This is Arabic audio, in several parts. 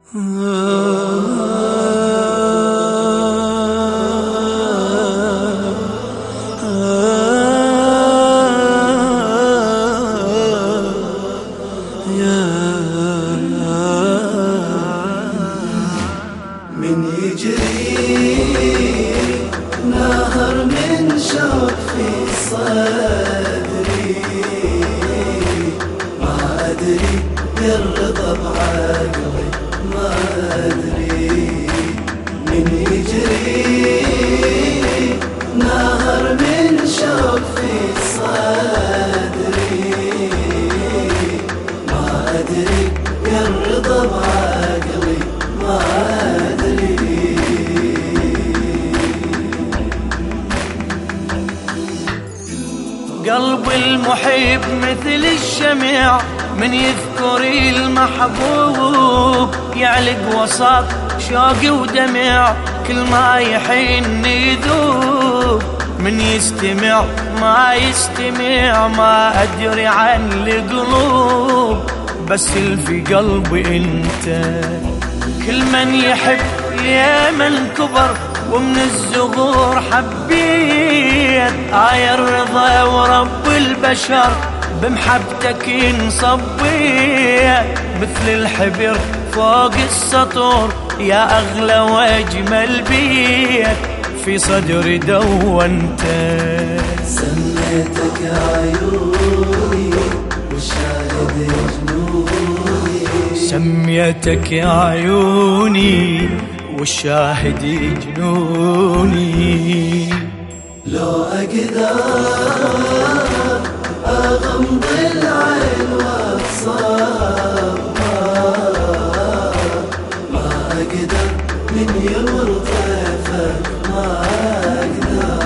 من يجري نهر من شوق في صدري، ما أدري الرضا بعقلي، ما أدري. من يجري نهر من شوق في صدري، ما أدري الرضا بعقلي، ما أدري. قلب المحب مثل الشمع، من يذكر المحبوب يعلق وسط شوقي ودمع، كل ما يحن يذوب. من يستمع ما يستمع، ما أدري عن القلوب، بس اللي في قلبي انت. كل من يحب يا من كبر، ومن الزغور حبيت آية الرضا ورب البشر، بمحبتك انصبيت مثل الحبر فوق السطور، يا أغلى وأجمل بيت في صدري دونت. سميتك عيوني والشاهد جنوني، سميتك يا عيوني والشاهد جنوني. لو أقدر أغمض العين وأبصر، ما أقدر من يمر طيفك، ما أقدر.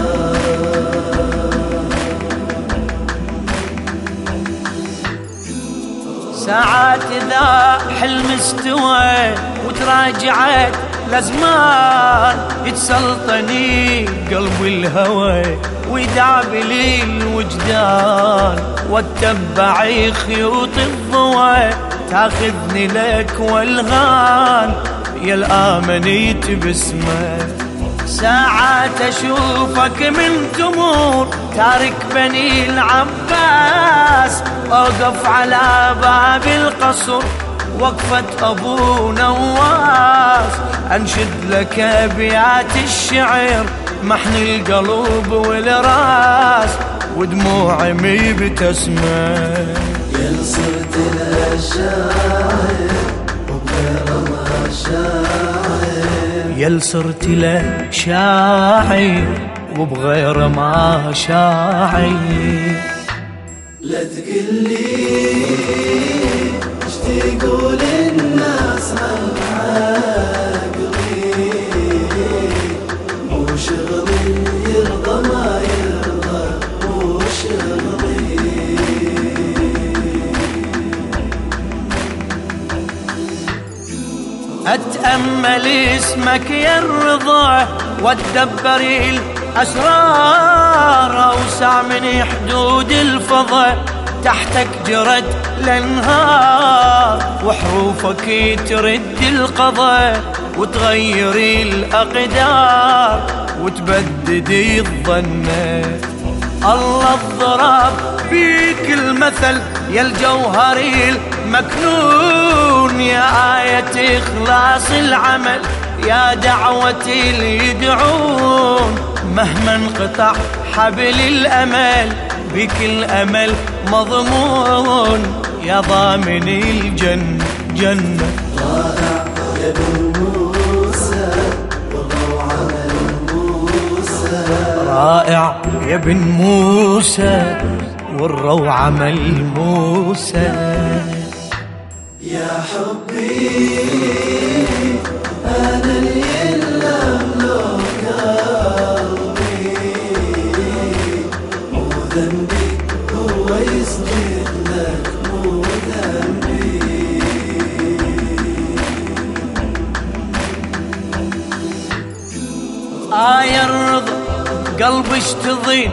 ساعات إذا حلم استوى وتراجعت لزمان، يتسلطني قلبي الهوى ويدعب لي الوجدان، واتبع خيوط الضوى تاخذني لك والغان، يا الآمنيت باسمك. ساعات أشوفك من تمور تارك بني العباس، أوقف على باب القصر وقفة أبو نواس، أنشد لك أبيات الشعر محن القلوب والراس، ودموعي مي بتسمع. يا صرت للشاعر وغير ما شاعر، يا صرت له شاعر وبغير ما شاعر. لا تقلي اش تقول الناس عن عقلي، مو شغلي يرضى ما يرضى، مو شغلي. أتأمل اسمك يا الرضا واتدبر الأسرار، أوسع من حدود الفضاء تحتك جرت الأنهار، وحروفك ترد القضاء وتغير الأقدار وتبدد الظنات. الله الضرب فيك المثل يا الجوهر المكنون، يا آية إخلاص العمل، يا دعوة اللي يدعون. مهما انقطع حبل الأمل بك الأمل مضمون، يا ضامن الجنة جنة. رائع يا ابن موسى والروعة ملموسة، رائع يا ابن موسى والروعة ملموسة. يا حبي أنا اللي أملك قلبي، مو ذنبي هو يسجد لك، مو ذنبي. آية الرضا قلبي اشتضين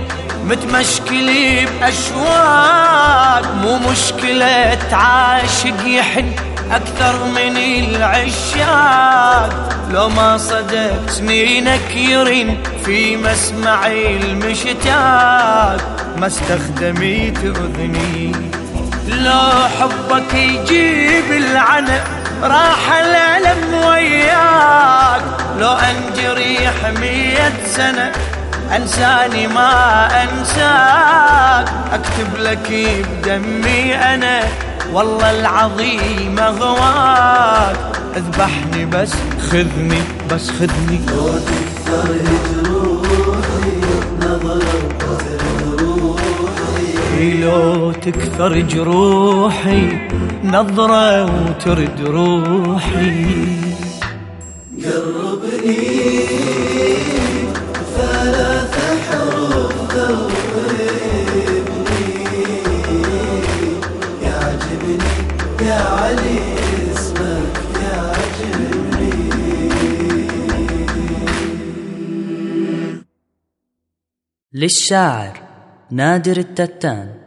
متمشكلي بأشواق، مو مشكلة عاشق يحن أكثر من العشاق، لو ما صدق سنينك يرن في مسمعي المشتاق، ما استخدميت أذني. لو حبك يجيب العنى راح الألم وياك، لو أنجريح 100 سنة أنساني ما أنساك، أكتب لك بدمي أنا والله العظيم أغواك، اذبحني بس خذني بس خذني. لو تكثر جروحي نظرة وترد روحي، لو تكثر جروحي نظرة وترد روحي. قربني 3 حروف ذوبني، يعجبني يا علي اسمك يعجبني. للشاعر نادر التتان.